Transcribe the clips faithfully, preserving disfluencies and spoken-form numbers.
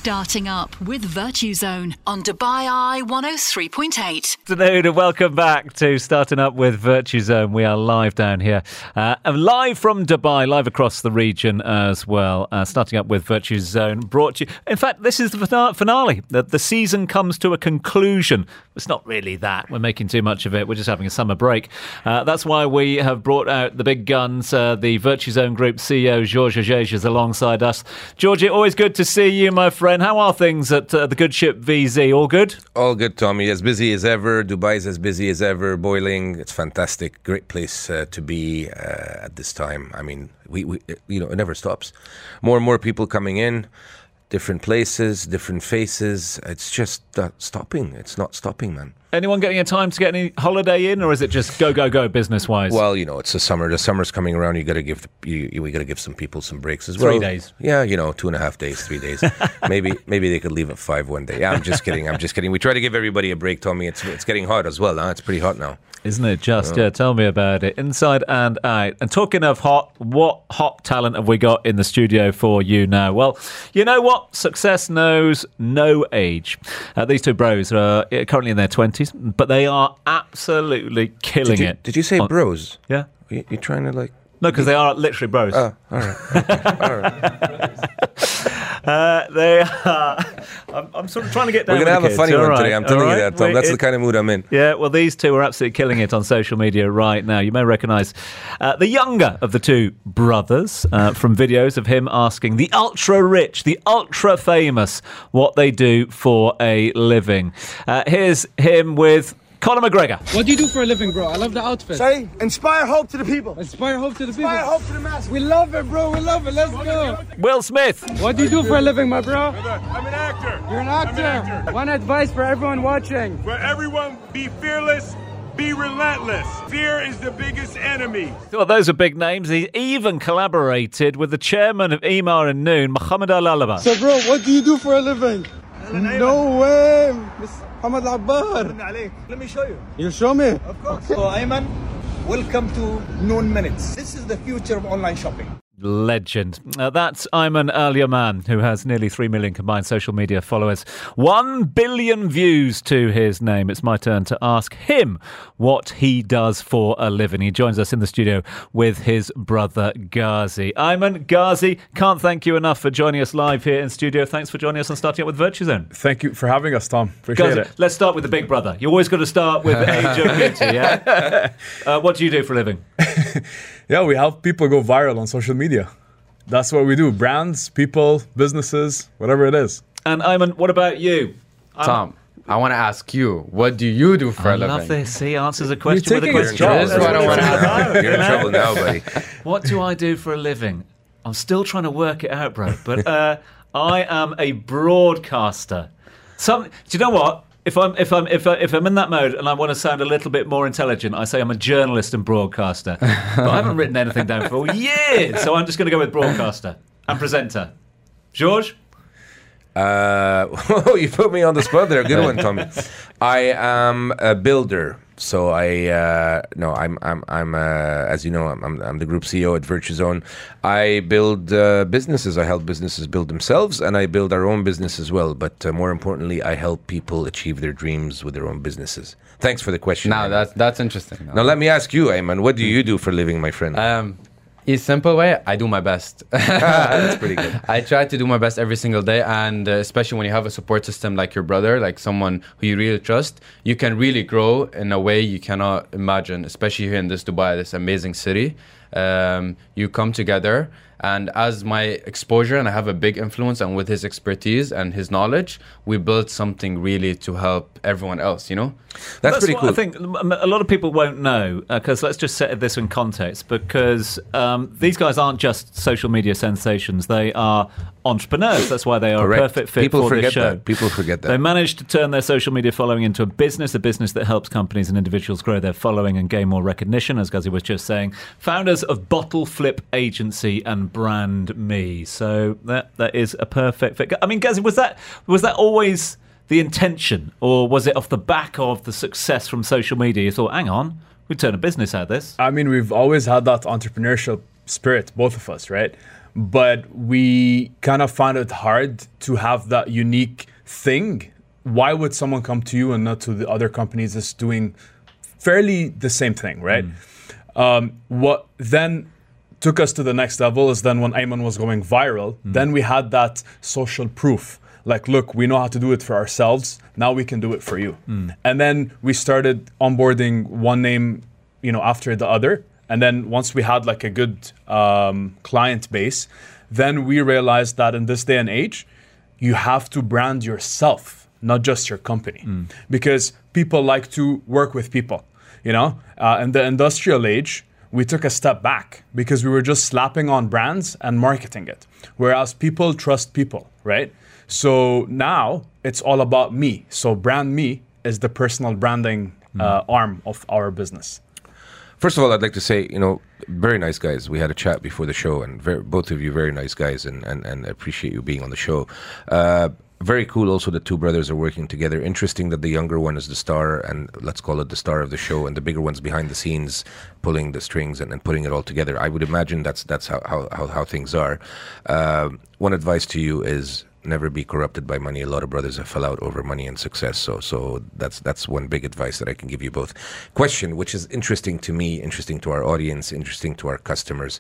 Starting up with Virtue Zone on Dubai Eye one oh three point eight. Good afternoon and welcome back to Starting Up with Virtue Zone. We are live down here, uh, live from Dubai, live across the region as well. Uh, starting Up with Virtue Zone brought you... In fact, this is the finale. The, the season comes to a conclusion. It's not really that. We're making too much of it. We're just having a summer break. Uh, that's why we have brought out the big guns. Uh, the Virtue Zone Group C E O, Georges Agege, is alongside us. Georgie, always good to see you, my friend. How are things at uh, the good ship V Z? All good? All good, Tommy. As busy as ever. Dubai is as busy as ever. Boiling. It's fantastic. Great place uh, to be uh, at this time. I mean, we, we, you know, it never stops. More and more people coming in. Different places, different faces. It's just uh, stopping. It's not stopping, man. Anyone getting a time to get any holiday in, or is it just go, go, go business-wise? Well, you know, it's the summer. The summer's coming around. You got to give the, you, you, we got to give some people some breaks as well. Three days. Yeah, you know, two and a half days, three days. maybe maybe they could leave at five one day. Yeah, I'm just kidding. I'm just kidding. We try to give everybody a break, Tommy. It's it's getting hot as well. Huh? It's pretty hot now. Isn't it just? Oh. Yeah, tell me about it. Inside and out. And talking of hot, what hot talent have we got in the studio for you now? Well, you know what? Success knows no age. Uh, these two bros are currently in their twenties, but they are absolutely killing did you, it. Did you say on, bros? Yeah. You, you're trying to like... No, because they are literally bros. Oh, all right. Okay. All right. Uh, they are... I'm, I'm sort of trying to get down We're going to have kids. a funny All one right. today. I'm telling All you right. that, Tom. Wait, That's it, the kind of mood I'm in. Yeah, well, these two are absolutely killing it on social media right now. You may recognise uh, the younger of the two brothers uh, from videos of him asking the ultra-rich, the ultra-famous, what they do for a living. Uh, here's him with... Conor McGregor. What do you do for a living, bro? I love the outfit. Say, inspire hope to the people. Inspire hope to the people. Inspire hope to the masses. We love it, bro. We love it. Let's go. Will Smith. What do you do for a living, my bro? I'm an actor. You're an actor. I'm an actor. One advice for everyone watching. For everyone, be fearless, be relentless. Fear is the biggest enemy. Well, those are big names. He even collaborated with the chairman of Emaar and Noon, Mohammed Al-Alaba. So, bro, what do you do for a living? No way. Mohammed Al-Abbar. Let me show you. You show me? Of course. So, Ayman, welcome to Noon Minutes. This is the future of online shopping. Legend. Uh, that's Ayman Al-Yaman, who has nearly three million combined social media followers. One billion views to his name. It's my turn to ask him what he does for a living. He joins us in the studio with his brother Ghazi. Ayman, Ghazi, can't thank you enough for joining us live here in studio. Thanks for joining us and starting up with Virtue Zone. Thank you for having us, Tom. Appreciate Ghazi, it. Let's start with the big brother. You always got to start with age of beauty, yeah? Uh, what do you do for a living? Yeah, we help people go viral on social media. That's what we do. Brands, people, businesses, whatever it is. And Ayman, what about you? Tom, I want to ask you, what do you do for I a living? I love this. He answers a question You're with a taking question. his job. That's what I want to ask. You're in trouble now, buddy. What do I do for a living? I'm still trying to work it out, bro. But uh, I am a broadcaster. Some, do you know what? If I'm if I'm if I, if I'm in that mode and I want to sound a little bit more intelligent, I say I'm a journalist and broadcaster. But I haven't written anything down for years, so I'm just going to go with broadcaster and presenter. Georges? Uh, you put me on the spot there. Good one, Tommy. I am a builder. So I uh, no, I'm I'm I'm uh, as you know, I'm, I'm I'm the group C E O at Virtue Zone. I build uh, businesses. I help businesses build themselves, and I build our own business as well. But uh, more importantly, I help people achieve their dreams with their own businesses. Thanks for the question. No, Ayman. that's that's interesting. No. Now let me ask you, Ayman, what do you do for a living, my friend? Um, in simple way, I do my best. That's pretty good. I try to do my best every single day, and uh, especially when you have a support system like your brother, like someone who you really trust, you can really grow in a way you cannot imagine, especially here in this Dubai, this amazing city. Um, you come together, and as my exposure, and I have a big influence, and with his expertise and his knowledge, we built something really to help everyone else, you know? That's, That's pretty what cool. I think a lot of people won't know, because uh, let's just set this in context, because um, these guys aren't just social media sensations. They are entrepreneurs. That's why they are Correct. a perfect fit People for forget this show. that. People forget that. They managed to turn their social media following into a business, a business that helps companies and individuals grow their following and gain more recognition, as Ghazi was just saying. Founders of Bottle Flip Agency and Brand Me. So that that is a perfect fit. I mean, Ghazi, was that was that always the intention, or was it off the back of the success from social media? You thought, hang on, we'd turn a business out of this. I mean, we've always had that entrepreneurial spirit, both of us, right? but we kind of found it hard to have that unique thing. Why would someone come to you and not to the other companies that's doing fairly the same thing, right? Mm. Um, what then took us to the next level is then when Ayman was going viral, mm. then we had that social proof. Like, look, we know how to do it for ourselves. Now we can do it for you. Mm. And then we started onboarding one name, you know, after the other. And then once we had like a good um, client base, then we realized that in this day and age, you have to brand yourself, not just your company. Mm. Because people like to work with people, you know? Uh, in the industrial age, we took a step back because we were just slapping on brands and marketing it. Whereas people trust people, right? So now it's all about me. So Brand Me is the personal branding uh, arm of our business. First of all, I'd like to say, you know, very nice guys. We had a chat before the show, and very, both of you very nice guys, and, and, and I appreciate you being on the show. Uh, very cool also the two brothers are working together. Interesting that the younger one is the star, and let's call it the star of the show, and the bigger one's behind the scenes, pulling the strings and, and putting it all together. I would imagine that's that's how, how, how, how things are. Uh, one advice to you is never be corrupted by money. A lot of brothers have fell out over money and success. So so that's that's one big advice that I can give you both. Question, which is interesting to me, interesting to our audience, interesting to our customers.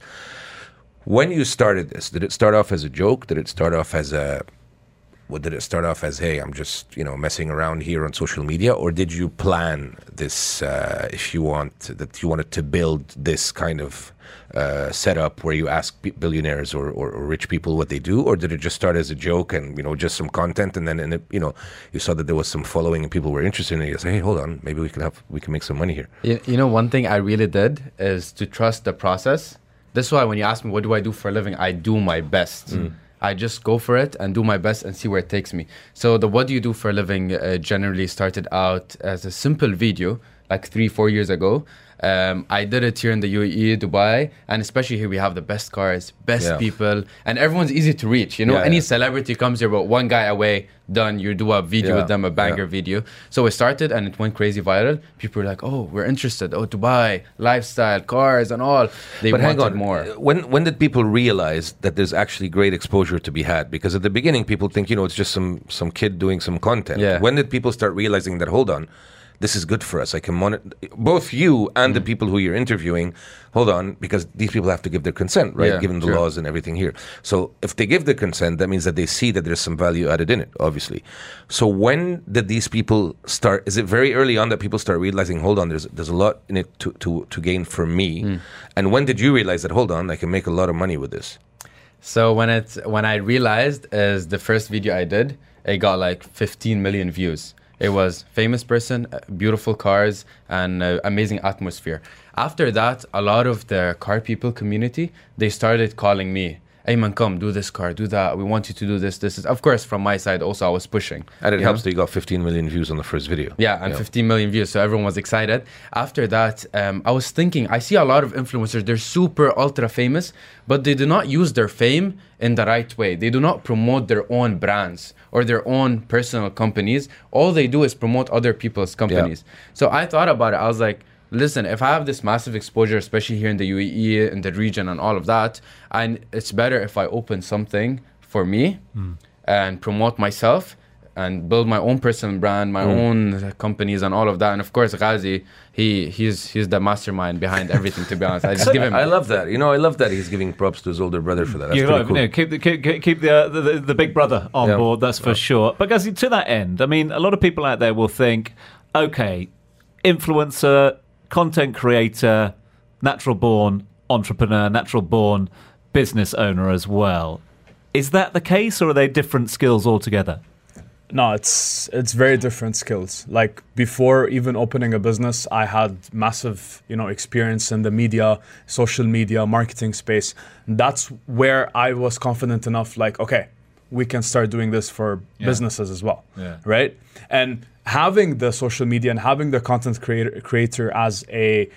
When you started this, did it start off as a joke? Did it start off as a What did it start off as, hey, I'm just, you know, messing around here on social media? Or did you plan this, uh, if you want, that you wanted to build this kind of uh, setup where you ask billionaires or, or, or rich people what they do? Or did it just start as a joke and, you know, just some content, and then, and it, you know, you saw that there was some following and people were interested in it, you say, hey, hold on, maybe we can have, we can make some money here. You, you know, one thing I really did is to trust the process. This is why when you ask me, what do I do for a living? I do my best. Mm. I just go for it and do my best and see where it takes me. So the what do you do for a living uh, generally started out as a simple video like three, four years ago. Um, I did it here in the U A E, Dubai, and especially here we have the best cars, best yeah. people, and everyone's easy to reach. You know, yeah, any yeah. celebrity comes here, but one guy away, done. You do a video yeah. with them, a banger yeah. video. So it started and it went crazy viral. People were like, "Oh, we're interested. Oh, Dubai, lifestyle, cars, and all." They but wanted hang on. more. When when did people realize that there's actually great exposure to be had? Because at the beginning, people think, you know, it's just some some kid doing some content. Yeah. When did people start realizing that? Hold on. This is good for us. I can monitor both you and mm. the people who you're interviewing. Hold on, because these people have to give their consent, right? Yeah, Given the sure. laws and everything here. So if they give the consent, that means that they see that there's some value added in it, obviously. So when did these people start? Is it very early on that people start realizing, hold on, there's there's a lot in it to, to, to gain for me? Mm. And when did you realize that, hold on, I can make a lot of money with this? So when it when I realized is the first video I did, it got like fifteen million views. It was famous person, beautiful cars, and uh, amazing atmosphere. After that, a lot of the car people community, they started calling me, Ayman, come, do this car, do that. We want you to do this, this is. Of course, from my side, also, I was pushing. And it you helps know? that you got fifteen million views on the first video. Yeah, and yeah. fifteen million views, so everyone was excited. After that, um, I was thinking, I see a lot of influencers, they're super ultra famous, but they do not use their fame in the right way. They do not promote their own brands or their own personal companies. All they do is promote other people's companies. Yeah. So I thought about it. I was like, listen, if I have this massive exposure, especially here in the U A E, in the region and all of that, and it's better if I open something for me mm. and promote myself and build my own personal brand, my mm. own companies and all of that. And of course, Ghazi, he he's he's the mastermind behind everything, to be honest. I just give him... I love that. You know, I love that he's giving props to his older brother for that. That's You're pretty right, cool. no, keep the, keep, keep the, uh, the, the big brother on yeah. board, that's for yeah. sure. But Ghazi, to that end, I mean, a lot of people out there will think, okay, influencer, content creator, natural born entrepreneur, natural born business owner as well. Is that the case, or are they different skills altogether? No, it's it's very different skills. Like before even opening a business, I had massive, you know, experience in the media, social media, marketing space. That's where I was confident enough, like, okay, we can start doing this for yeah. businesses as well, yeah. right? And having the social media and having the content creator creator as a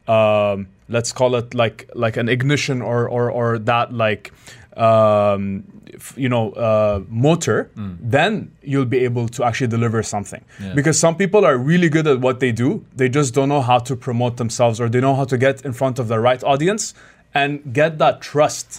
um, let's call it like like an ignition or or or that like um, f- you know uh, motor, mm. then you'll be able to actually deliver something. Yeah. Because some people are really good at what they do, they just don't know how to promote themselves, or they know how to get in front of the right audience and get that trust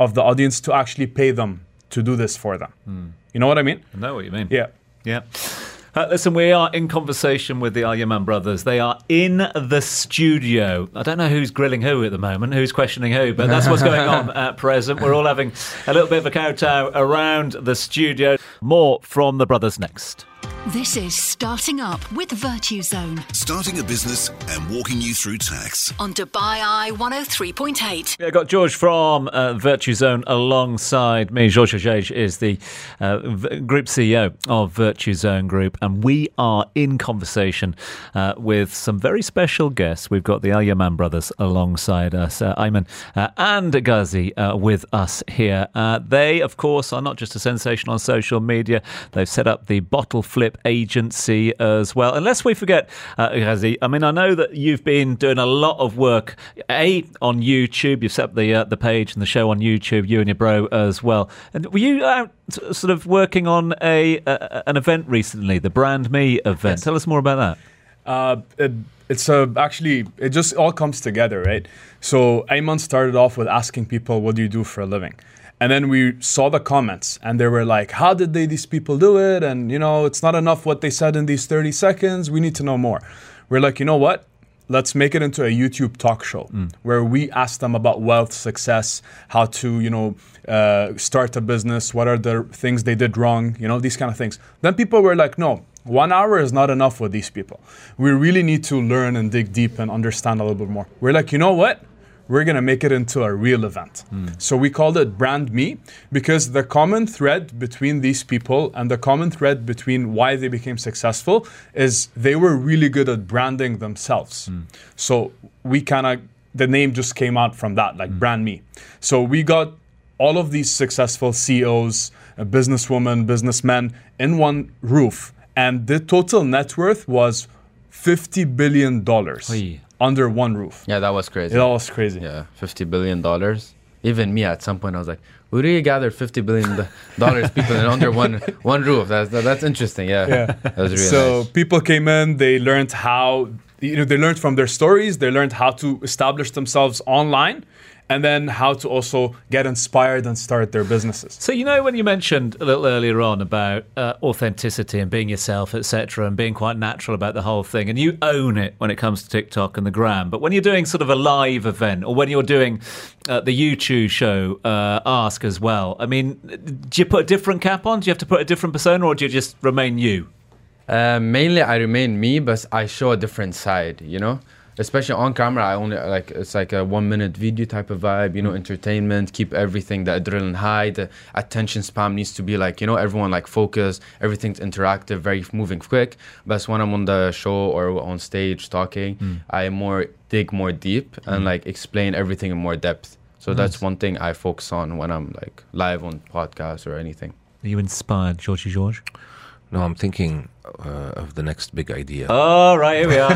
of the audience to actually pay them to do this for them. Mm. You know what I mean? I know what you mean. Yeah. Yeah. Uh, listen, we are in conversation with the Al Yaman brothers. They are in the studio. I don't know who's grilling who at the moment, who's questioning who, but that's what's going on at present. We're all having a little bit of a kowtow around the studio. More from the brothers next. This is Starting Up with Virtue Zone. Starting a business and walking you through tax. On Dubai Eye one oh three point eight. Yeah, I got George from uh, Virtue Zone alongside me. George Ajaj is the uh, v- Group C E O of Virtue Zone Group, and we are in conversation uh, with some very special guests. We've got the Al Yaman brothers alongside us, uh, Ayman uh, and Ghazi uh, with us here. Uh, they, of course, are not just a sensation on social media. They've set up the Bottle Flip agency as well. Unless we forget, uh, Ghazi, I mean, I know that you've been doing a lot of work, A, on YouTube. You've set up the, uh, the page and the show on YouTube, you and your bro as well. And were you out sort of working on a, a an event recently, the Brand Me event? Yes. Tell us more about that. Uh, it, it's uh, actually, it just all comes together, right? So Ayman started off with asking people, what do you do for a living? And then we saw the comments and they were like, how did they, these people do it? And, you know, it's not enough what they said in these thirty seconds. We need to know more. We're like, you know what? Let's make it into a YouTube talk show mm. where we ask them about wealth, success, how to, you know, uh, start a business. What are the things they did wrong? You know, these kind of things. Then people were like, no, one hour is not enough with these people. We really need to learn and dig deep and understand a little bit more. We're like, you know what? We're going to make it into a real event. Mm. So we called it Brand Me because the common thread between these people and the common thread between why they became successful is they were really good at branding themselves. Mm. So we kind of, the name just came out from that, like mm. Brand Me. So we got all of these successful C E Os, uh, businesswomen, businessmen in one roof. And the total net worth was fifty billion dollars. Oy. Under one roof. Yeah, that was crazy. It was crazy. Yeah, fifty billion dollars. Even me, at some point, I was like, who do you gather fifty billion dollars people in under one one roof? That's that, that's interesting. Yeah, yeah. That was really so nice. People came in, they learned how, you know, they learned from their stories, they learned how to establish themselves online, and then how to also get inspired and start their businesses. So, you know, when you mentioned a little earlier on about uh, authenticity and being yourself, et cetera, and being quite natural about the whole thing, and you own it when it comes to TikTok and the gram. But when you're doing sort of a live event, or when you're doing uh, the YouTube show, uh, Ask as well, I mean, do you put a different cap on? Do you have to put a different persona, or do you just remain you? Uh, mainly, I remain me, but I show a different side, you know? Especially on camera, I only like it's like a one minute video type of vibe, you know, entertainment, keep everything, the adrenaline high, the attention span needs to be like, you know, everyone like focus, everything's interactive, very moving quick. But when I'm on the show or on stage talking, mm. I more dig more deep mm. and like explain everything in more depth. So nice. That's one thing I focus on when I'm like live on podcasts or anything. Are you inspired, Georgie George? No, I'm thinking uh, of the next big idea. Oh, right, here we are.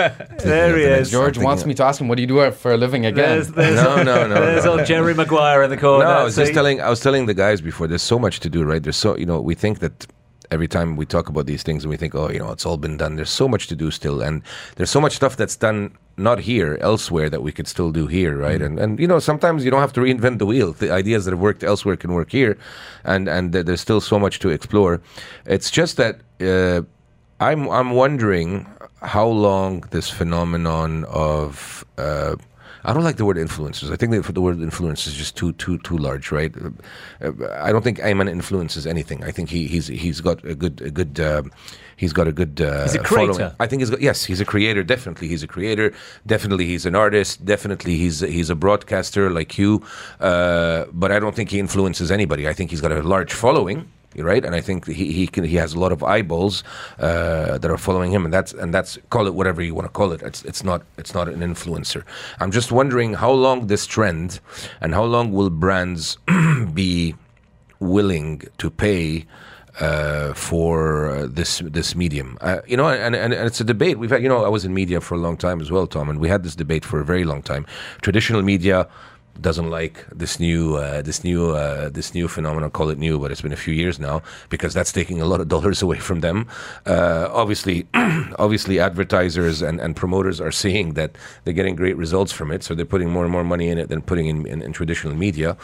There he is. George wants me to ask him, what do you do for a living again? There's, there's no, no, no. There's no. old Jerry Maguire in the corner. No, I was See? just telling. I was telling the guys before. There's so much to do, right? There's so you know. We think that every time we talk about these things, and we think, oh, you know, it's all been done. There's so much to do still, and there's so much stuff that's done not here, elsewhere, that we could still do here, right? Mm. And and you know, sometimes you don't have to reinvent the wheel. The ideas that have worked elsewhere can work here, and and there's still so much to explore. It's just that uh, I'm I'm wondering how long this phenomenon of uh, I don't like the word influencers. I think that the word influence is just too too too large, right? Uh, I don't think Ayman influences anything. I think he he's he's got a good a good uh, he's got a good uh, he's a creator. Following. I think he's got yes, he's a creator. Definitely, he's a creator. Definitely, he's an artist. Definitely, he's he's a broadcaster like you. Uh, but I don't think he influences anybody. I think he's got a large following. Right, and I think he he can, he has a lot of eyeballs uh, that are following him, and that's and that's call it whatever you want to call it. It's it's not it's not an influencer. I'm just wondering how long this trend, and how long will brands be willing to pay uh, for uh, this this medium? Uh, you know, and, and and it's a debate we've had. You know, I was in media for a long time as well, Tom, and we had this debate for a very long time. Traditional media doesn't like this new uh, this new uh, this new phenomenon. Call it new, but it's been a few years now, because that's taking a lot of dollars away from them. Uh, obviously, obviously, advertisers and, and promoters are seeing that they're getting great results from it, so they're putting more and more money in it than putting in, in, in traditional media.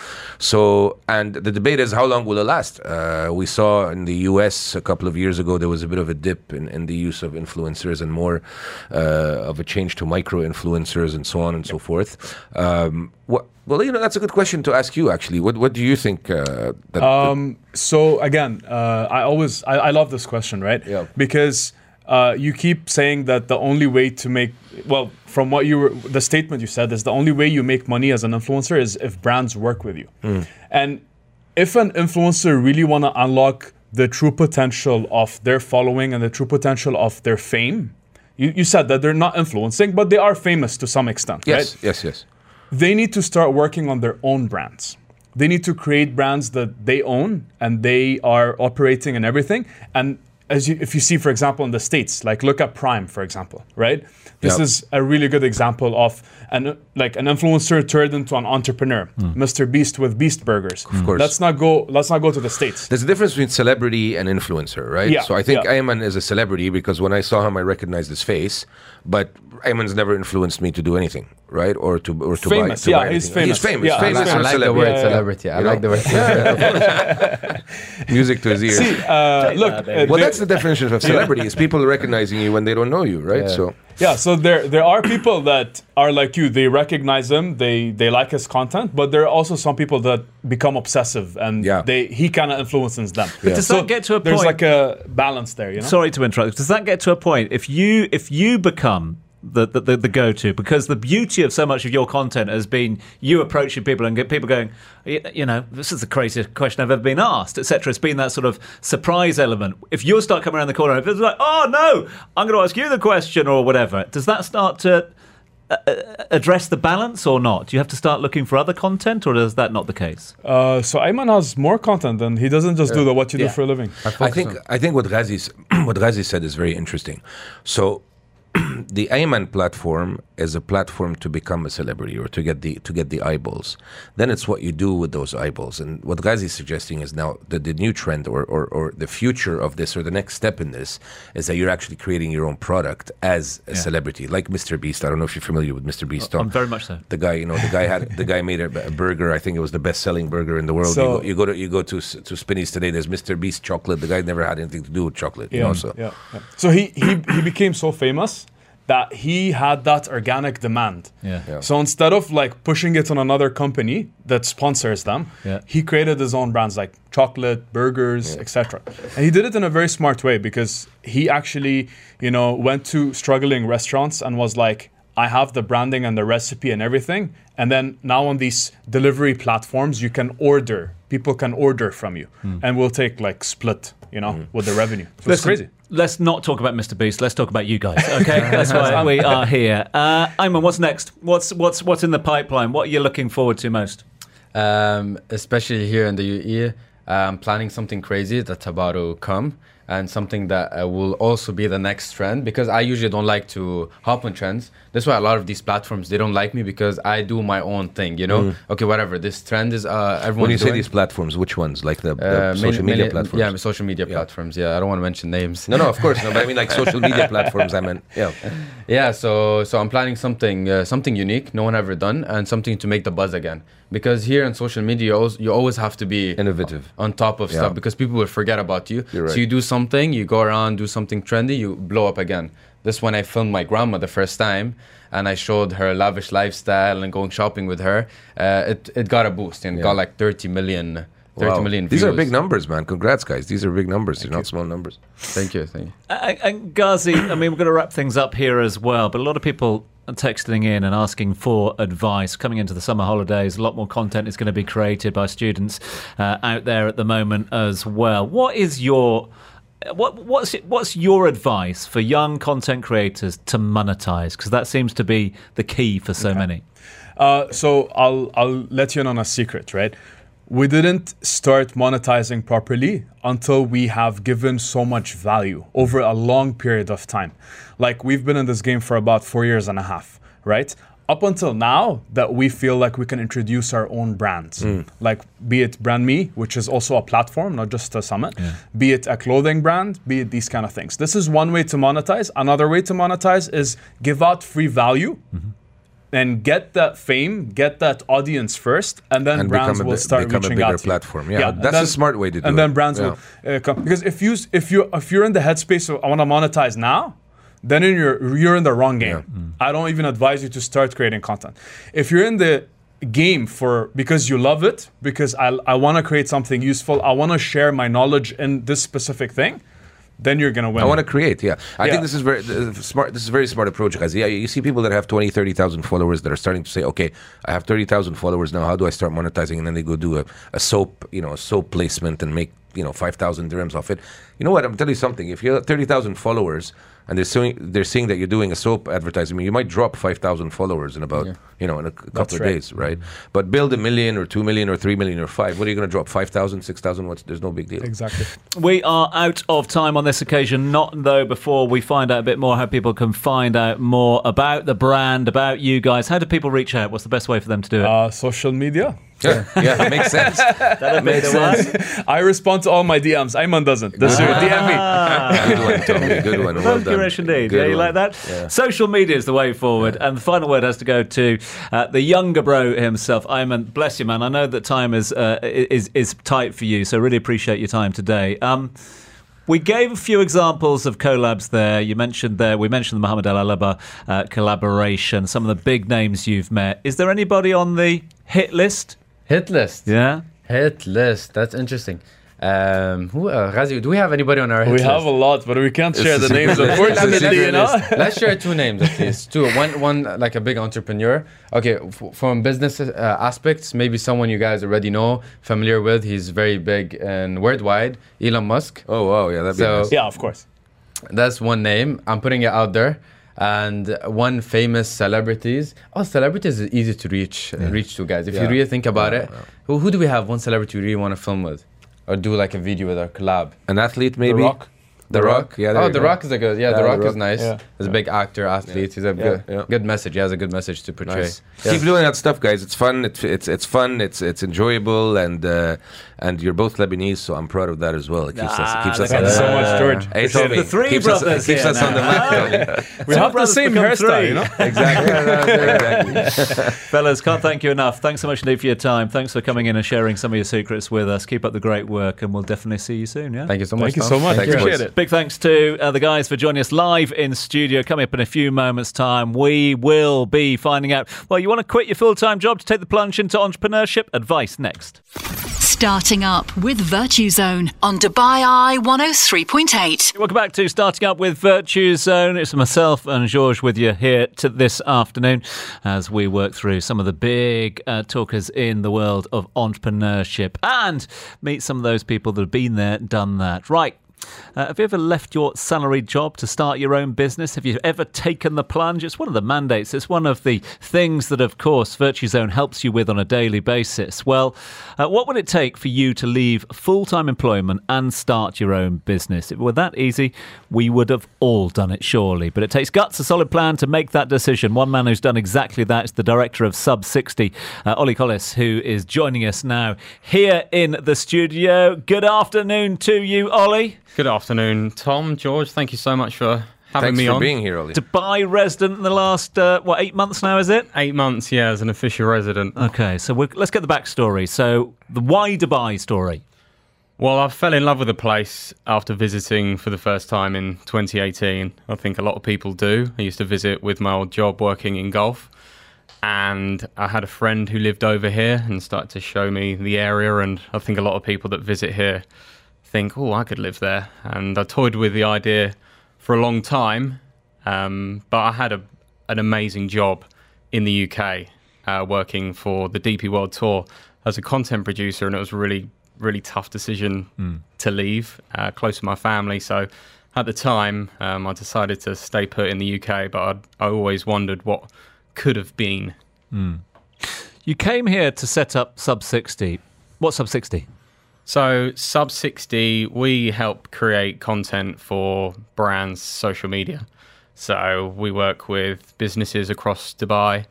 So, and the debate is, how long will it last? Uh, we saw in the U S a couple of years ago there was a bit of a dip in, in the use of influencers and more uh, of a change to micro influencers and so on and so forth. Um, what? Well, you know, that's a good question to ask you, actually. What What do you think? Uh, that, um, so again, uh, I always I, I love this question, right? Yeah. Because uh, you keep saying that the only way to make well, from what you were, the statement you said is the only way you make money as an influencer is if brands work with you, Mm. and if an influencer really want to unlock the true potential of their following and the true potential of their fame, you, you said that they're not influencing, but they are famous to some extent, yes, right? yes, yes. They need to start working on their own brands. They need to create brands that they own and they are operating and everything. And as you, if you see, for example, in the States, like look at Prime, for example, right? This Yep. is a really good example of an like an influencer turned into an entrepreneur. Mister Beast with Beast Burgers. Of course. Let's not go. Let's not go to the States. There's a difference between celebrity and influencer, right? Yeah, So I think yeah. Ayman is a celebrity because when I saw him, I recognized his face. But Ayman's never influenced me to do anything, right? Or to or to Famous, buy. To yeah, buy he's anything. famous. He's famous. Yeah, famous he's I for like the celebrity. word Yeah, yeah. celebrity. I You like know? the word celebrity. Music to his ears. Uh, look, uh, well, they- that's the definition of celebrity: is people recognizing you when they don't know you, right? Yeah. So Yeah, so there there are people that are like you. They recognize him. They they like his content, but there are also some people that become obsessive, and Yeah. they he kind of influences them. But does So that get to a There's point- like a balance there, you know. Sorry to interrupt. Does that get to a point if you if you become the, the, the, the go-to, because the beauty of so much of your content has been you approaching people and get people going, you, you know, this is the craziest question I've ever been asked, et cetera. It's been that sort of surprise element. If you start coming around the corner, if it's like, oh no, I'm going to ask you the question or whatever, does that start to uh, address the balance or not? Do you have to start looking for other content, or is that not the case? Uh, so Ayman has more content, and he doesn't just do the what you do for a living. I think I think what Ghazi's what Ghazi said is very interesting. So the Ayman platform is a platform to become a celebrity or to get the to get the eyeballs. Then it's what you do with those eyeballs. And what Ghazi is suggesting is now that the new trend or, or, or the future of this or the next step in this is that you're actually creating your own product as a Yeah. celebrity, like Mister Beast. I don't know if you're familiar with Mister Beast. Tom. I'm very much so. The guy, you know, the guy had the guy made a, a burger. I think it was the best-selling burger in the world. So- you, go, you go to you go to S- to Spinneys today. There's Mister Beast chocolate. The guy never had anything to do with chocolate. You know, so yeah, yeah. So he, he he became so famous that he had that organic demand. Yeah. Yeah. So instead of like pushing it on another company that sponsors them, Yeah. he created his own brands like chocolate, burgers, et cetera. And he did it in a very smart way because he actually, you know, went to struggling restaurants and was like, I have the branding and the recipe and everything. And then now on these delivery platforms, you can order. People can order from you, and we'll take like split, you know, with the revenue. So it's Listen, crazy. Let's not talk about Mister Beast. Let's talk about you guys. Okay, that's why we are here. Uh, Ayman, what's next? What's what's what's in the pipeline? What are you looking forward to most? Um, especially here in the U A E, I'm planning something crazy that's about to come, and something that uh, will also be the next trend, because I usually don't like to hop on trends. That's why a lot of these platforms, they don't like me, because I do my own thing, you know? Okay, whatever, this trend is uh, everyone's when you say doing. these platforms, which ones? Like the, the Uh, social many- media many- platforms? Yeah, social media platforms. Yeah, I don't want to mention names. No, no, of course, no. But I mean, like social media platforms. I meant, yeah. Yeah, so so I'm planning something uh, something unique, no one ever done, and something to make the buzz again. Because here on social media, you always, you always have to be Innovative. on top of Yeah. stuff, because people will forget about you. You're right. So you do something, you go around, do something trendy, you blow up again. This when I filmed my grandma the first time, and I showed her lavish lifestyle and going shopping with her. Uh, it it got a boost and Yeah. got like thirty million. thirty Wow. million These are views. big numbers, man. Congrats, guys. These are big numbers. They're not small numbers. Thank you, thank you. And, and Ghazi, I mean, we're going to wrap things up here as well, but a lot of people are texting in and asking for advice. Coming into the summer holidays, a lot more content is going to be created by students uh, out there at the moment as well. What is your what what's what's your advice for young content creators to monetize? Because that seems to be the key for so many. Uh, so I'll I'll let you in on a secret, right? We didn't start monetizing properly until we have given so much value over a long period of time. Like we've been in this game for about four years and a half, right? up until now that we feel like we can introduce our own brands. Mm. Like, be it Brand Me, which is also a platform, not just a summit. Yeah. Be it a clothing brand, be it these kind of things. This is one way to monetize. Another way to monetize is give out free value. Mm-hmm. And get that fame, get that audience first, and then and brands become a, will start become reaching a bigger out to platform. you. Yeah, that's then, a smart way to do and it. And then brands yeah. will uh, come. Because if you if you if you're in the headspace of I want to monetize now, then in your you're in the wrong game. Yeah. Mm. I don't even advise you to start creating content. If you're in the game for because you love it, because I I want to create something useful, I want to share my knowledge in this specific thing, then you're gonna win. I want to create, yeah. I yeah. think this is very uh, smart. This is a very smart approach, guys. Yeah, you see people that have twenty, thirty thousand followers that are starting to say, okay, I have thirty thousand followers now. How do I start monetizing? And then they go do a, a soap, you know, a soap placement and make, you know, five thousand dirhams off it. You know what? I'm telling you something. If you have thirty thousand followers and they're seeing, they're seeing that you're doing a soap advertising, you might drop five thousand followers in about, yeah. you know, in a couple That's of right. days, right? Mm-hmm. But build a million or two million or three million or five. What are you going to drop? five thousand, six thousand? What's, there's no big deal. Exactly. We are out of time on this occasion. Not, though, before we find out a bit more how people can find out more about the brand, about you guys. How do people reach out? What's the best way for them to do it? Uh, social media. Yeah, yeah, it makes sense. That makes sense. I respond to all my D Ms. Ayman doesn't. This year, D M me. Good one, Tommy. Good one. Well done. Indeed. Good Yeah, you one. like that? Yeah. Social media is the way forward. Yeah. And the final word has to go to uh, the younger bro himself. Ayman, bless you, man. I know that time is uh, is is tight for you, so really appreciate your time today. Um, We gave a few examples of collabs there. You mentioned there, we mentioned the Mohammed Al Alaba uh, collaboration, some of the big names you've met. Is there anybody on the hit list? Hit list? Yeah. Hit list. That's interesting. Um, who, uh, Ghazi, do we have anybody on our hit we list? We have a lot, but we can't it's share the names, unfortunately, you know? Let's share two names at least. Two. One, one like a big entrepreneur. Okay, f- from business uh, aspects, maybe someone you guys already know, familiar with. He's very big and worldwide. Elon Musk. Oh, wow. Yeah, that'd be so, nice. Yeah, of course. That's one name. I'm putting it out there. And one famous celebrities. Oh, celebrities is easy to reach yeah. reach to, guys. If yeah. you really think about yeah, it, yeah. Who, who do we have? One celebrity you really want to film with, or do like a video with, or collab? An athlete, maybe. The Rock. The, the Rock. Rock. Yeah. Oh, The go. Rock is a good. Yeah, yeah The, Rock the Rock is nice. Yeah. He's a big actor, athlete. Yeah. He's a yeah. good, Yeah. good message. He has a good message to portray. Nice. Yeah. Keep doing that stuff, guys. It's fun. It's it's it's fun. It's it's enjoyable, and uh, and you're both Lebanese, so I'm proud of that as well. It keeps ah, us. It keeps us. Thank you so much, George. Hey, Tommy, the three keeps brothers us, keeps here us on the map. We have the same hairstyle, you know. Exactly. exactly. Fellas, can't thank you enough. Thanks so much indeed for your time. Thanks for coming in and sharing some of your secrets with us. Keep up the great work, and we'll definitely see you soon. Yeah. Thank you so much. Thank you so much. Thanks, Appreciate boys. it. Big thanks to uh, the guys for joining us live in studio. Coming up in a few moments' time, we will be finding out. Well, you want to quit your full-time job to take the plunge into entrepreneurship? Advice next. Starting Up with Virtue Zone on Dubai Eye one oh three point eight. Welcome back to Starting Up with Virtue Zone. It's myself and George with you here to this afternoon as we work through some of the big uh, talkers in the world of entrepreneurship and meet some of those people that have been there, done that. Right. Uh, have you ever left your salaried job to start your own business? Have you ever taken the plunge? It's one of the mandates. It's one of the things that, of course, Virtue Zone helps you with on a daily basis. Well, uh, what would it take for you to leave full-time employment and start your own business? If it were that easy, we would have all done it, surely. But it takes guts, a solid plan to make that decision. One man who's done exactly that is the director of Sub sixty, uh, Ollie Collis, who is joining us now here in the studio. Good afternoon to you, Ollie. Good afternoon, Tom, George. Thank you so much for having Thanks me for on. being here, Ollie. Dubai resident in the last, uh, what, eight months now, is it? Eight months, yeah, as an official resident. Okay, so we're, let's get the backstory. So, the why Dubai story? Well, I fell in love with the place after visiting for the first time in twenty eighteen. I think a lot of people do. I used to visit with my old job working in Gulf. And I had a friend who lived over here and started to show me the area. And I think a lot of people that visit here think, oh, I could live there. And I toyed with the idea for a long time, um, but I had a, an amazing job in the U K uh, working for the D P World Tour as a content producer, and it was a really, really tough decision mm. to leave, uh, close to my family. So at the time, um, I decided to stay put in the U K, but I'd, I always wondered what could have been. Mm. You came here to set up Sub sixty. What's Sub sixty? So Sub sixty, we help create content for brands' social media. So we work with businesses across Dubai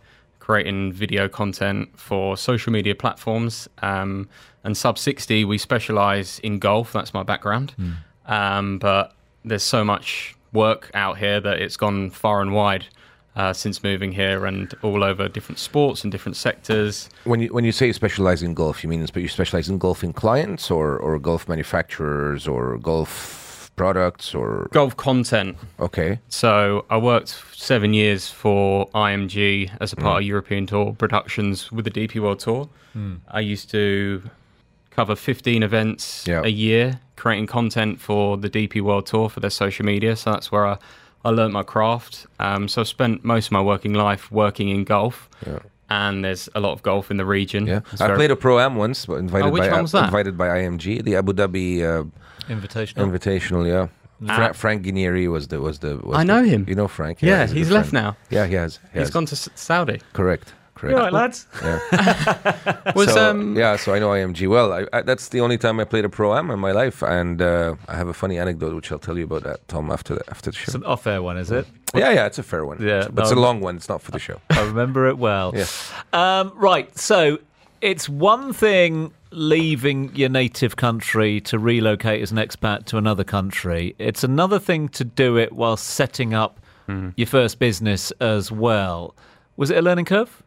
creating video content for social media platforms. Um, and Sub sixty, we specialise in golf. That's my background. Mm. Um, but there's so much work out here that it's gone far and wide uh, since moving here, and all over different sports and different sectors. When you when you say you specialize in golf, you mean you specialize in golfing clients or, or golf manufacturers or golf products or golf content? Okay. So I worked seven years for I M G as a part mm. of European Tour Productions with the D P World Tour. Mm. I used to cover fifteen events yeah. a year, creating content for the D P World Tour for their social media. So that's where I, I learned my craft. Um, so I've spent most of my working life working in golf. Yeah. And there's a lot of golf in the region. Yeah, I very... played a Pro-Am once, but invited oh, which by one was that? invited by I M G, the Abu Dhabi uh, Invitational. Invitational, yeah. Fra- Frank Guinieri was the was the. Was I know the, him. You know Frank? Yeah, he's, he's left now. Yeah, he has. He he's has. gone to S- Saudi. Correct. Correct. You all right, lads? Yeah. was, so, um... yeah, so I know I M G well. I, I, that's the only time I played a Pro-Am in my life, and uh, I have a funny anecdote which I'll tell you about that, Tom, after the after the show. It's an off-air one, is it? Yeah, yeah, it's a fair one. Yeah, but it's a long one. It's not for the show. I remember it well. Yeah. Um, right, so it's one thing leaving your native country to relocate as an expat to another country. It's another thing to do it while setting up mm. your first business as well. Was it a learning curve?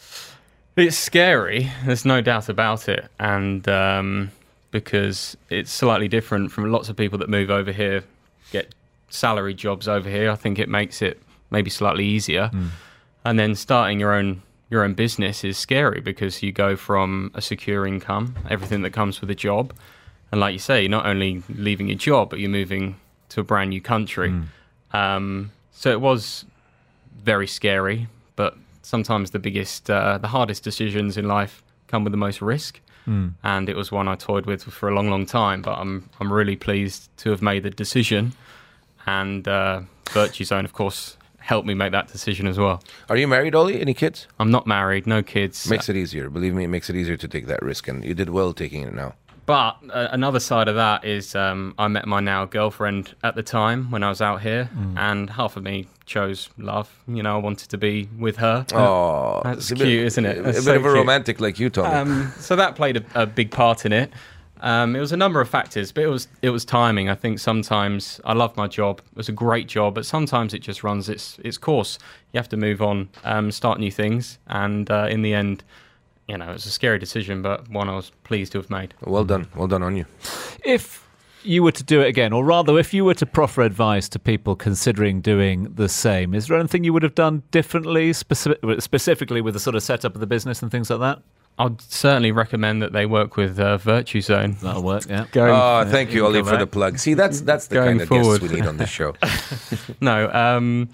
It's scary. There's no doubt about it. And um, because it's slightly different from lots of people that move over here, get salary jobs over here. I think it makes it maybe slightly easier. Mm. And then starting your own your own business is scary because you go from a secure income, everything that comes with a job. And like you say, you're not only leaving your job, but you're moving to a brand new country. Mm. Um, so it was very scary, but sometimes the biggest, uh, the hardest decisions in life come with the most risk. Mm. And it was one I toyed with for a long, long time, but I'm I'm really pleased to have made the decision. And uh, Virtue Zone, of course, helped me make that decision as well. Are you married, Ollie? Any kids? I'm not married, no kids. Makes it easier. Believe me, it makes it easier to take that risk, and you did well taking it now. But uh, another side of that is um, I met my now girlfriend at the time when I was out here, mm. and half of me chose love. You know, I wanted to be with her. Oh, that's cute, bit, isn't it? That's a bit so of a cute. romantic like you, Tommy. Um, so that played a, a big part in it. Um, it was a number of factors, but it was it was timing. I think sometimes I love my job. It was a great job, but sometimes it just runs its its course. You have to move on, um, start new things, and uh, in the end, you know, it was a scary decision, but one I was pleased to have made. Well done, well done on you. If you were to do it again, or rather, if you were to proffer advice to people considering doing the same, is there anything you would have done differently, specific, specifically with the sort of setup of the business and things like that? I'd certainly recommend that they work with uh, Virtue Zone. That'll work, yeah. Going, oh, thank you, Ollie, for the plug. See, that's that's the Going kind of forward. guests we need on this show. No, um,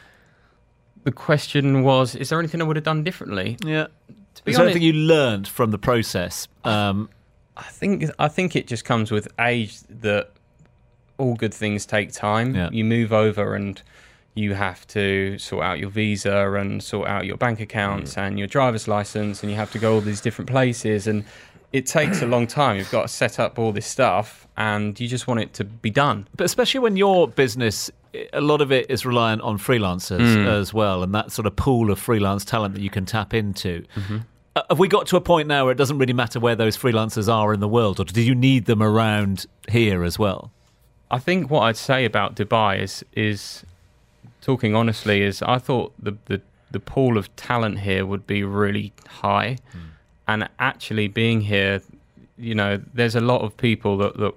the question was, is there anything I would have done differently? Yeah. To be is there honest, anything you learned from the process? Um, I think I think it just comes with age that all good things take time. Yeah. You move over and you have to sort out your visa and sort out your bank accounts mm. and your driver's license, and you have to go all these different places, and it takes a long time. You've got to set up all this stuff, and you just want it to be done. But especially when your business, a lot of it is reliant on freelancers mm. as well, and that sort of pool of freelance talent that you can tap into. Mm-hmm. Uh, have we got to a point now where it doesn't really matter where those freelancers are in the world, or do you need them around here as well? I think what I'd say about Dubai is is... talking honestly, is I thought the, the, the pool of talent here would be really high. Mm. And actually being here, you know, there's a lot of people that, that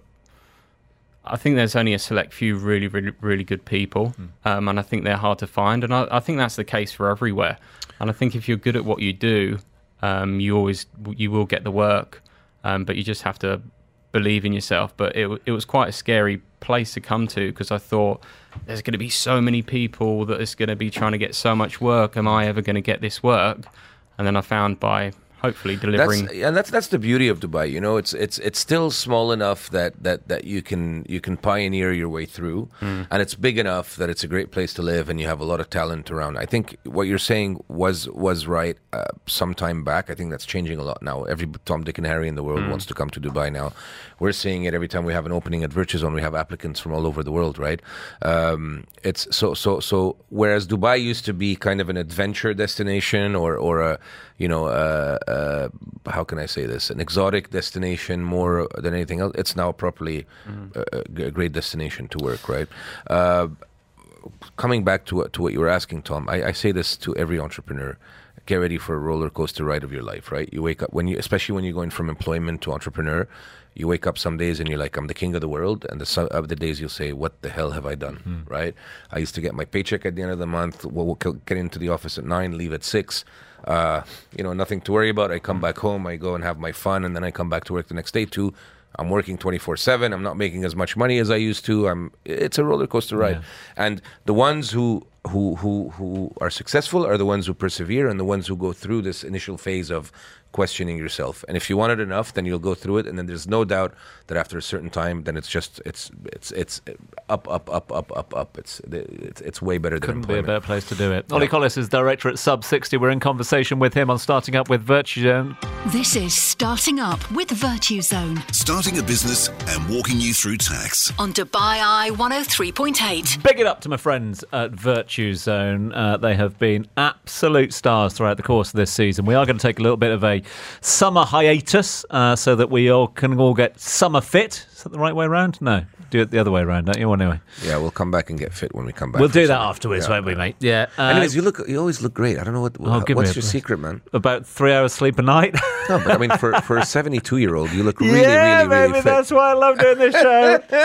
I think there's only a select few really, really, really good people. Mm. Um, and I think they're hard to find. And I, I think that's the case for everywhere. And I think if you're good at what you do, um, you always, you will get the work. Um, but you just have to believe in yourself. But it it was quite a scary place to come to, because I thought there's going to be so many people that is going to be trying to get so much work. Am I ever going to get this work? And then I found by hopefully delivering. That's, and that's that's the beauty of Dubai. You know, it's it's it's still small enough that that, that you can you can pioneer your way through, Mm. and it's big enough that it's a great place to live, and you have a lot of talent around. I think what you're saying was was right uh, some time back. I think that's changing a lot now. Every Tom, Dick, and Harry in the world Mm. wants to come to Dubai now. We're seeing it every time we have an opening at VirtueZone. We have applicants from all over the world, right? Um, it's so so so. Whereas Dubai used to be kind of an adventure destination, or or a you know, uh, uh, how can I say this? An exotic destination more than anything else. It's now properly Mm. a, a great destination to work, right? Uh, coming back to what, to what you were asking, Tom, I, I say this to every entrepreneur. Get ready for a roller coaster ride of your life, right? You wake up, when you, especially when you're going from employment to entrepreneur, you wake up some days and you're like, I'm the king of the world. And the some other days you'll say, what the hell have I done, Mm. right? I used to get my paycheck at the end of the month, we'll, we'll get into the office at nine, leave at six. Uh, you know, nothing to worry about. I come back home, I go and have my fun, and then I come back to work the next day too. I'm working twenty-four seven. I'm not making as much money as I used to. I'm. It's a roller coaster ride. Yeah. And the ones who who who who are successful are the ones who persevere, and the ones who go through this initial phase of questioning yourself. And if you want it enough, then you'll go through it, and then there's no doubt that after a certain time, then it's just it's it's it's up up up up up up. It's it's it's way better than Couldn't be a employment. better place to do it. Ollie Collis is director at Sub sixty. We're in conversation with him on Starting Up with VirtueZone. This is Starting Up with VirtueZone Starting a business and walking you through tax. on Dubai Eye one oh three point eight. Big it up to my friends at VirtueZone. Uh, they have been absolute stars throughout the course of this season. We are going to take a little bit of a summer hiatus uh, so that we all can all get summer fit. Is that the right way around? No, do it the other way around, don't you? Well, anyway, Yeah, we'll come back and get fit when we come back. we'll from do that summer. afterwards, Yeah. won't we, mate? Yeah. Uh, Anyways, you look. You always look great. I don't know what. Oh, give me what's a your break. secret, man? about three hours sleep a night. No, but I mean, for for a seventy-two-year-old, you look really, yeah, really, really baby, fit. that's why I love doing this show.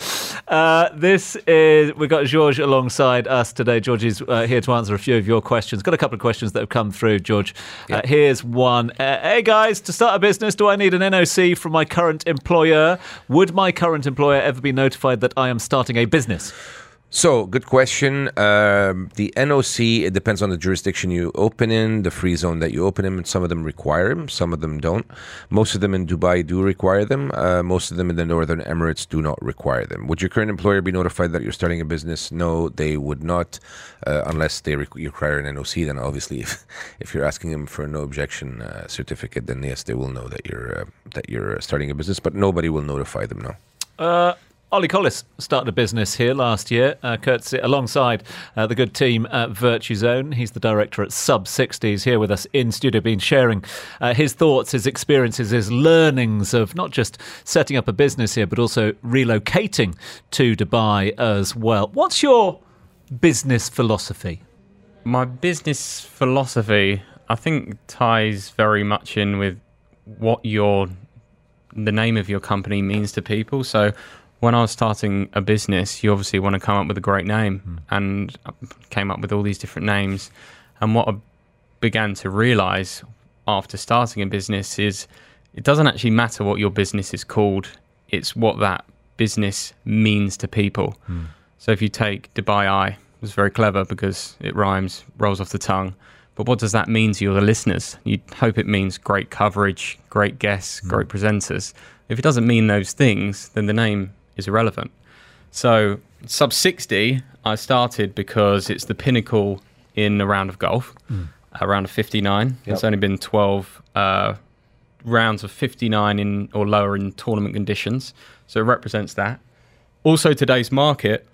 Uh, this is, we've got George alongside us today. George is uh, here to answer a few of your questions. Got a couple of questions that have come through, George. Uh, here's one. Uh, hey guys, to start a business, do I need an N O C from my current employer? Would my current employer ever be notified that I am starting a business? So, good question. Um, the N O C, it depends on the jurisdiction you open in, the free zone that you open in, and some of them require them, some of them don't. Most of them in Dubai do require them. Uh, most of them in the Northern Emirates do not require them. Would your current employer be notified that you're starting a business? No, they would not, uh, unless they re- require an N O C. Then obviously, if, if you're asking them for a no objection uh, certificate, then yes, they will know that you're uh, that you're uh, starting a business, but nobody will notify them, no. Uh, Ollie Collis started a business here last year, uh, courtesy, alongside uh, the good team at VirtueZone. He's the director at Sub sixty. He's here with us in studio, been sharing uh, his thoughts, his experiences, his learnings of not just setting up a business here, but also relocating to Dubai as well. What's your business philosophy? My business philosophy, I think, ties very much in with what your the name of your company means to people. So when I was starting a business, you obviously want to come up with a great name, mm. and I came up with all these different names. And what I began to realize after starting a business is it doesn't actually matter what your business is called. It's what that business means to people. Mm. So if you take Dubai Eye, it was very clever because it rhymes, rolls off the tongue. But what does that mean to your listeners? You'd hope it means great coverage, great guests, mm. great presenters. If it doesn't mean those things, then the name is irrelevant. So Sub sixty, I started because it's the pinnacle in a round of golf, mm. a round of fifty-nine. Yep. It's only been twelve uh, rounds of fifty-nine in or lower in tournament conditions. So it represents that. Also, today's market,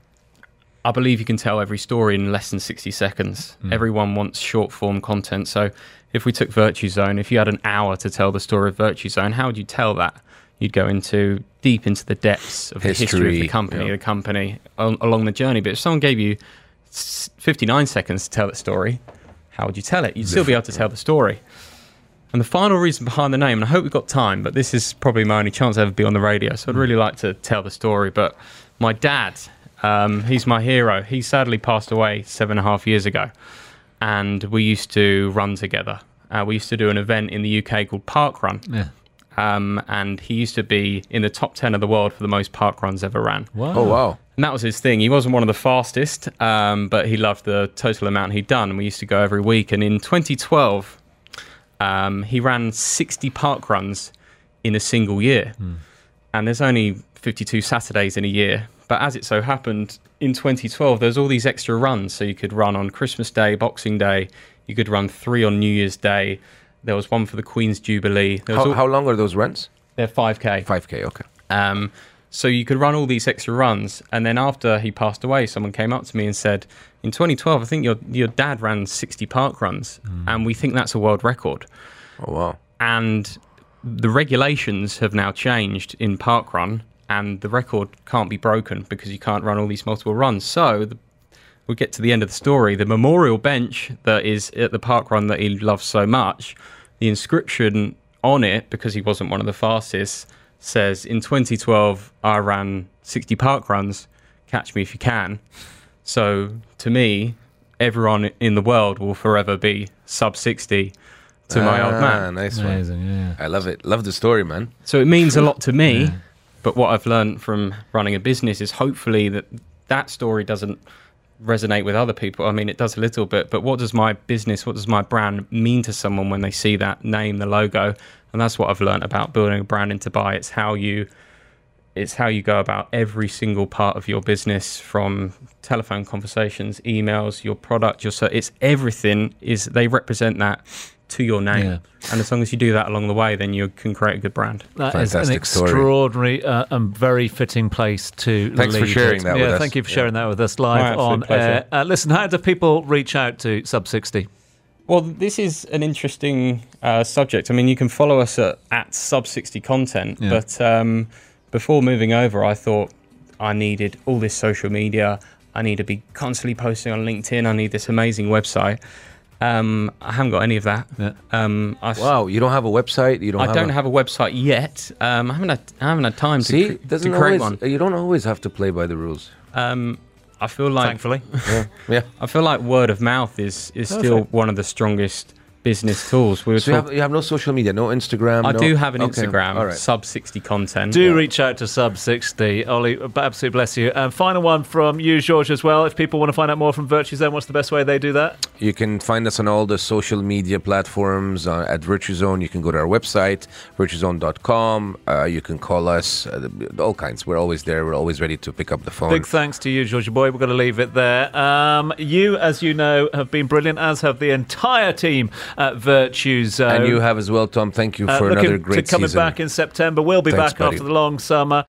I believe you can tell every story in less than sixty seconds. Mm. Everyone wants short form content. So if we took VirtueZone, if you had an hour to tell the story of VirtueZone, how would you tell that? You'd go into deep into the depths of history, the history of the company, yeah. the company on, along the journey. But if someone gave you fifty-nine seconds to tell that story, how would you tell it? You'd still be able to tell the story. And the final reason behind the name, and I hope we've got time, but this is probably my only chance to ever be on the radio, so I'd really like to tell the story. But my dad, um, he's my hero. He sadly passed away seven and a half years ago, and we used to run together. Uh, we used to do an event in the U K called Park Run. Yeah. Um, and he used to be in the top ten of the world for the most park runs ever ran. Wow. Oh, wow. And that was his thing. He wasn't one of the fastest, um, but he loved the total amount he'd done. And we used to go every week. And in twenty twelve, Um, he ran sixty park runs in a single year. Mm. And there's only fifty-two Saturdays in a year. But as it so happened, in twenty twelve, there's all these extra runs. So you could run on Christmas Day, Boxing Day. You could run three on New Year's Day. There was one for the Queen's Jubilee. There was How, all, how long are those runs? They're five K. five K, okay. Um, so you could run all these extra runs. And then after he passed away, someone came up to me and said, in twenty twelve, I think your your dad ran sixty park runs. Mm. And we think that's a world record. Oh, wow. And the regulations have now changed in parkrun, and the record can't be broken because you can't run all these multiple runs. So the, we'll get to the end of the story. The memorial bench that is at the parkrun that he loves so much, the inscription on it, because he wasn't one of the fastest, says, in twenty twelve, I ran sixty parkruns, catch me if you can. So to me, everyone in the world will forever be sub sixty. To my ah, old man. Nice Amazing, one. Yeah. I love it. Love the story, man. So it means a lot to me, yeah. But what I've learned from running a business is hopefully that that story doesn't resonate with other people. I mean, it does a little bit, but what does my business, what does my brand mean to someone when they see that name, the logo? And that's what I've learned about building a brand in Dubai. It's how you, it's how you go about every single part of your business, from telephone conversations, emails, your product, your so it's everything is they represent that to your name. Yeah. And as long as you do that along the way, then you can create a good brand. That Fantastic is an extraordinary uh, and very fitting place to Thanks leave for sharing it. that yeah, with us. Thank you for sharing yeah. that with us live My on air. Uh, listen, how do people reach out to Sub sixty? Well, this is an interesting uh, subject. I mean, you can follow us at, at Sub sixty Content, yeah. but um, before moving over, I thought I needed all this social media. I need to be constantly posting on LinkedIn. I need this amazing website. Um, I haven't got any of that. Yeah. Um, I, wow, you don't have a website? You don't. I have don't a... have a website yet. Um, I haven't had, I haven't had time See, to, cre- doesn't to create always, one. You don't always have to play by the rules. Um, I feel like, thankfully, yeah. yeah. I feel like word of mouth is is Perfect. still one of the strongest business tools. We were so you talk- have, you have no social media, no Instagram? I no... do have an okay. Instagram, All right. Sub sixty Content. Do yeah. reach out to Sub sixty. Ollie, absolutely bless you. And final one from you, George, as well. If people want to find out more from VirtueZone, what's the best way they do that? You can find us on all the social media platforms uh, at VirtueZone. You can go to our website, virtue zone dot com. Uh, you can call us, uh, all kinds. We're always there. We're always ready to pick up the phone. Big thanks to you, George boy. We're going to leave it there. Um, you, as you know, have been brilliant, as have the entire team at VirtueZone. And you have as well, Tom. Thank you Uh, for looking another great to coming season. back in September. We'll be Thanks, back buddy. after the long summer.